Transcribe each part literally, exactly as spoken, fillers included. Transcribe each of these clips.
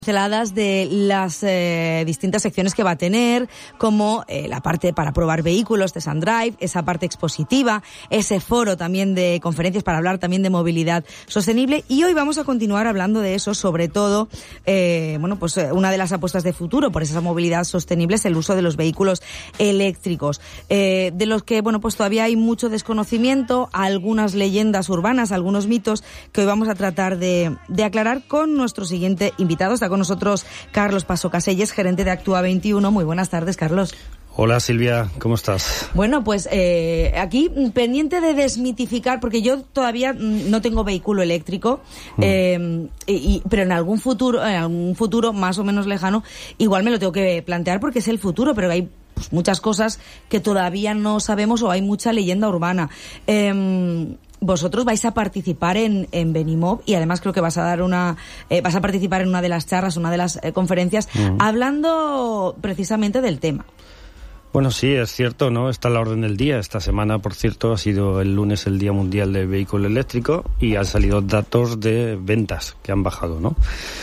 Pinceladas de las eh, distintas secciones que va a tener, como eh, la parte para probar vehículos de SunDrive, esa parte expositiva, ese foro también de conferencias para hablar también de movilidad sostenible. Y hoy vamos a continuar hablando de eso, sobre todo, eh, bueno, pues una de las apuestas de futuro por esa movilidad sostenible es el uso de los vehículos eléctricos, eh, de los que, bueno, pues todavía hay mucho desconocimiento, algunas leyendas urbanas, algunos mitos que hoy vamos a tratar de, de aclarar con nuestro siguiente invitado. Está con nosotros Carlos Paso Caselles, gerente de Actua veintiuno. Muy buenas tardes, Carlos. Hola Silvia, ¿cómo estás? Bueno, pues eh, aquí pendiente de desmitificar, porque yo todavía no tengo vehículo eléctrico, mm. eh, y, pero en algún futuro, en algún futuro más o menos lejano, igual me lo tengo que plantear porque es el futuro, pero hay pues, muchas cosas que todavía no sabemos o hay mucha leyenda urbana. Eh, Vosotros vais a participar en, en Benimob y además creo que vas a dar una, eh, vas a participar en una de las charlas, una de las eh, conferencias, mm. hablando precisamente del tema. Bueno, sí, es cierto, ¿no? Está a la orden del día. Esta semana, por cierto, ha sido el lunes el Día Mundial del Vehículo Eléctrico y han salido datos de ventas que han bajado, ¿no?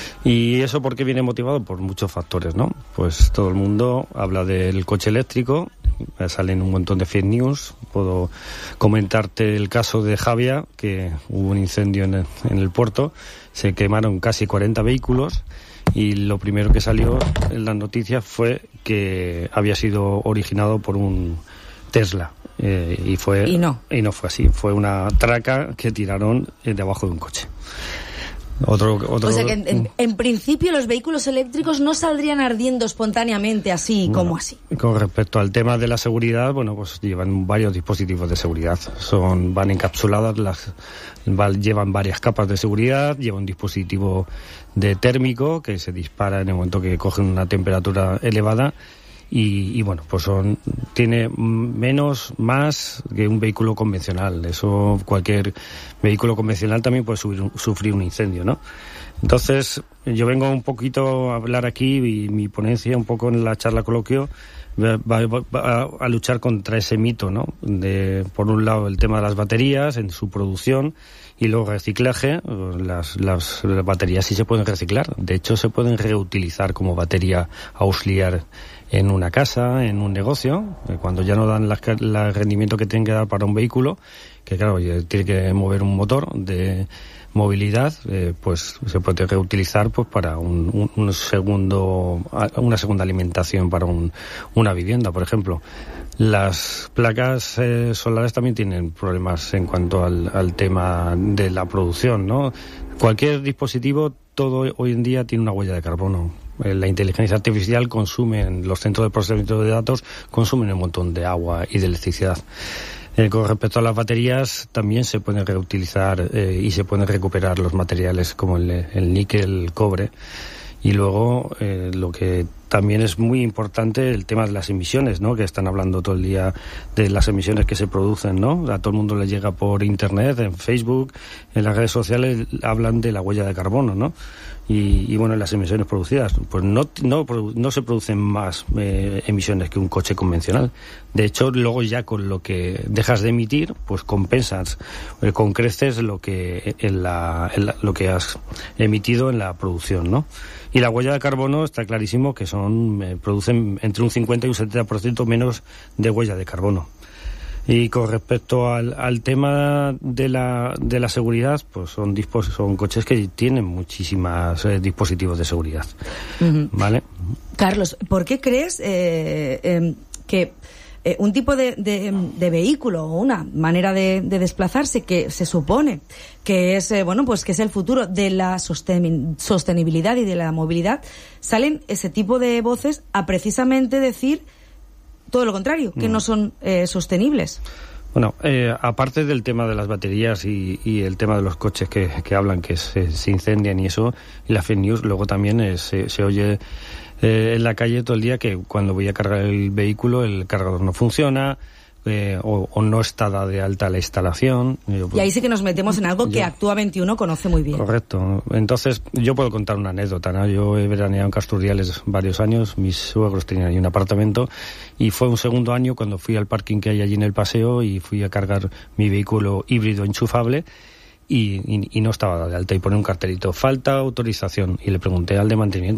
Y eso porque viene motivado por muchos factores, ¿no? Pues todo el mundo habla del coche eléctrico, salen un montón de fake news. Puedo comentarte el caso de Javia, que hubo un incendio en el, en el puerto, se quemaron casi cuarenta vehículos. Y lo primero que salió en las noticias fue que había sido originado por un Tesla. Eh, y fue y no. y no fue así. Fue una traca que tiraron debajo de un coche. Otro, otro, o sea que en, en, en principio los vehículos eléctricos no saldrían ardiendo espontáneamente así, bueno, como así. Con respecto al tema de la seguridad, bueno, pues llevan varios dispositivos de seguridad. Son, van encapsuladas, las, llevan varias capas de seguridad, lleva un dispositivo de térmico que se dispara en el momento que cogen una temperatura elevada. Y, y bueno, pues son, tiene menos, más que un vehículo convencional. Eso, cualquier vehículo convencional también puede subir, sufrir un incendio, ¿no? Entonces, yo vengo un poquito a hablar aquí y mi ponencia, un poco en la charla coloquio, va, va, va a luchar contra ese mito, ¿no? De, por un lado, el tema de las baterías en su producción y luego reciclaje. Las, las, las baterías sí se pueden reciclar. De hecho, se pueden reutilizar como batería auxiliar en una casa, en un negocio, cuando ya no dan el rendimiento que tienen que dar para un vehículo, que claro, tiene que mover un motor de movilidad, eh, pues se puede reutilizar pues para un, un, un segundo, una segunda alimentación para un, una vivienda, por ejemplo. Las placas eh, solares también tienen problemas en cuanto al, al tema de la producción, ¿no? Cualquier dispositivo, todo hoy en día tiene una huella de carbono. La inteligencia artificial consume, en los centros de procesamiento de datos, consumen un montón de agua y de electricidad. Eh, con respecto a las baterías, también se pueden reutilizar eh, y se pueden recuperar los materiales como el, el níquel, el cobre. Y luego, eh, lo que también es muy importante, el tema de las emisiones, ¿no? Que están hablando todo el día de las emisiones que se producen, ¿no? A todo el mundo le llega por internet, en Facebook, en las redes sociales, hablan de la huella de carbono, ¿no? Y, y bueno, las emisiones producidas, pues no no, no se producen más eh, emisiones que un coche convencional. De hecho, luego ya con lo que dejas de emitir, pues compensas eh, con creces lo que en la, en la lo que has emitido en la producción, ¿no? Y la huella de carbono está clarísimo que son eh, producen entre un cincuenta y un setenta por ciento menos de huella de carbono. Y con respecto al, al tema de la de la seguridad, pues son dispos, son coches que tienen muchísimos eh, dispositivos de seguridad, uh-huh. ¿Vale? Carlos, ¿por qué crees eh, eh, que eh, un tipo de, de, de vehículo o una manera de, de desplazarse que se supone que es eh, bueno pues que es el futuro de la sosten- sostenibilidad y de la movilidad, salen ese tipo de voces a precisamente decir todo lo contrario, que no son eh, sostenibles? Bueno, eh, aparte del tema de las baterías y, y el tema de los coches que, que hablan que se, se incendian y eso, y la fake news, luego también eh, se, se oye eh, en la calle todo el día que cuando voy a cargar el vehículo el cargador no funciona, eh, o, o no está dada de alta la instalación. Yo, y ahí sí que nos metemos en algo yo, que Actua veintiuno conoce muy bien. Correcto. Entonces, yo puedo contar una anécdota, ¿no? Yo he veraneado en Casturdiales varios años, mis suegros tenían ahí un apartamento, y fue un segundo año cuando fui al parking que hay allí en el paseo y fui a cargar mi vehículo híbrido enchufable, y, y, y no estaba dado de alta, y pone un cartelito, falta autorización, y le pregunté al de mantenimiento,